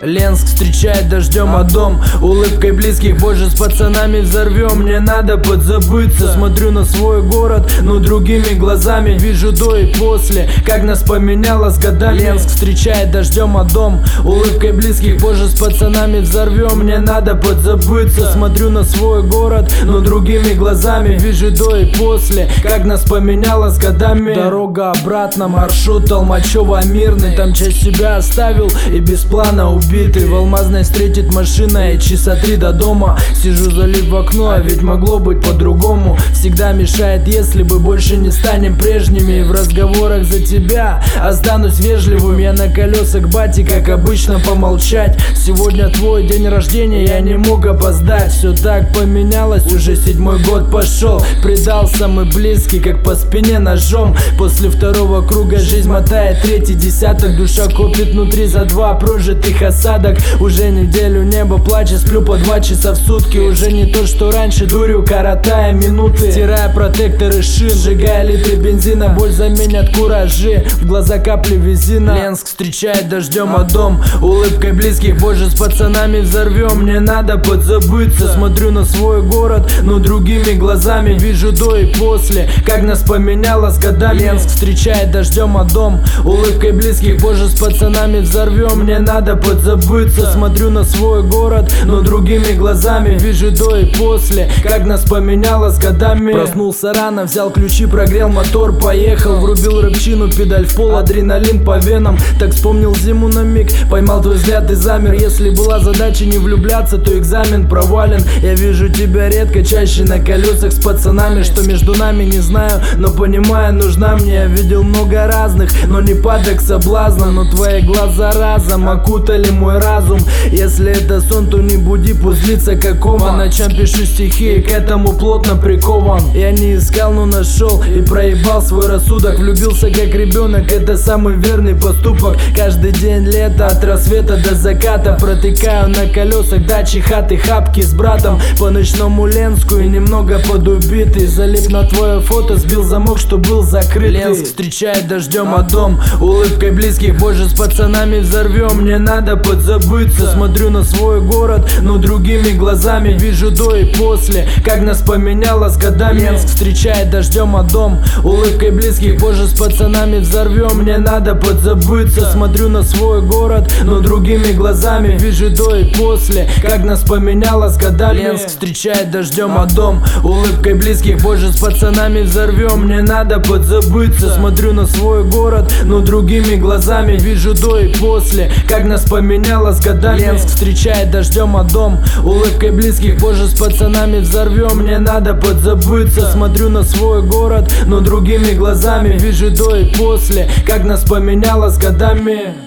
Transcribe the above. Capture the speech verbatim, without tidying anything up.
Ленск встречает дождем, а дом улыбкой близких. Позже с пацанами взорвем, мне надо подзабыться. Смотрю на свой город, но другими глазами. Вижу до и после, как нас поменяло с годами. Ленск встречает дождем, а дом улыбкой близких. Позже с пацанами взорвем, мне надо подзабыться. Смотрю на свой город, но другими глазами. Вижу до и после, как нас поменяло с годами. Дорога обратно, маршрут Толмачево-Мирный. Там часть себя оставил и без плана убитый. В Алмазной встретит машина и часа три до дома. Сижу, залив в окно, а ведь могло быть по-другому. Всегда мешает, если бы больше не станем прежними. И в разговорах за тебя останусь вежливым. Я на колесах бати, как обычно, помолчать. Сегодня твой день рождения, я не мог опоздать. Все так поменялось, уже седьмой год пошел. Предал самый близкий, как по спине ножом. После второго круга жизнь мотает третий десяток. Душа копит внутри за два прожитых осадок. Уже неделю небо плачет, сплю по два часа в сутки. Уже не то, что раньше, дурью коротая минуты. Стирая протекторы шин, сжигая литры бензина. Боль заменят куражи, в глаза капли визина. Ленск встречает дождем, а дом улыбкой близких. Позже с пацанами взорвем, мне надо подзабыться. Смотрю на свой город, но другими глазами. Вижу до и после, как нас поменяло с годами. Ленск встречает дождем, а дом улыбкой близких. Позже с пацанами взорвем, мне надо подзабыться. Смотрю на свой город, но другими глазами. Вижу до и после, как нас поменяло с годами. Проснулся рано, взял ключи, прогрел мотор, поехал. Врубил рыбчину, педаль в пол, адреналин по венам. Так вспомнил зиму на миг, поймал твой взгляд и замер. Если была задача не влюбляться, то экзамен провален. Я вижу тебя редко, чаще на колесах с пацанами. Что между нами, не знаю, но понимаю, нужна мне. Я видел много разных, но не падок соблазна. Но твои глаза разом окутали мой разум. Если это сон, то не буди, пусть длится как кома. По ночам пишу стихи, к этому плотно прикован. Я не искал, но нашел и проебал свой рассудок. Влюбился как ребенок, это самый верный поступок. Каждый день лето, от рассвета до заката. Протыкаю на колесах дачи, хаты, хапки с братом. По ночному Ленску и немного подубитый. Залип на твое фото, сбил замок, что был закрытый. Ленск встречает дождем, а дом улыбкой близких. Позже с пацанами взорвем, мне надо подзабыться. Смотрю на свой город, но другими глазами. Вижу до и после, как нас поменяло с годами. Ленск встречает дождем, а дом улыбкой близких. Позже с пацанами взорвем, мне надо подзабыться. Смотрю на свой город, но другими глазами. Вижу до и после, как нас поменяло с годами. Ленск встречает дождем, а дом улыбкой близких. Позже с пацанами взорвем, мне надо подзабыться. Смотрю на свой город, но другими глазами. Вижу до и после, как нас поменяло с годами. Ленск встречает дождем, а дом улыбкой близких. Позже с пацанами взорвем, мне надо подзабыться. Смотрю на свой город, но другими глазами. Вижу до и после, как нас поменяло с годами.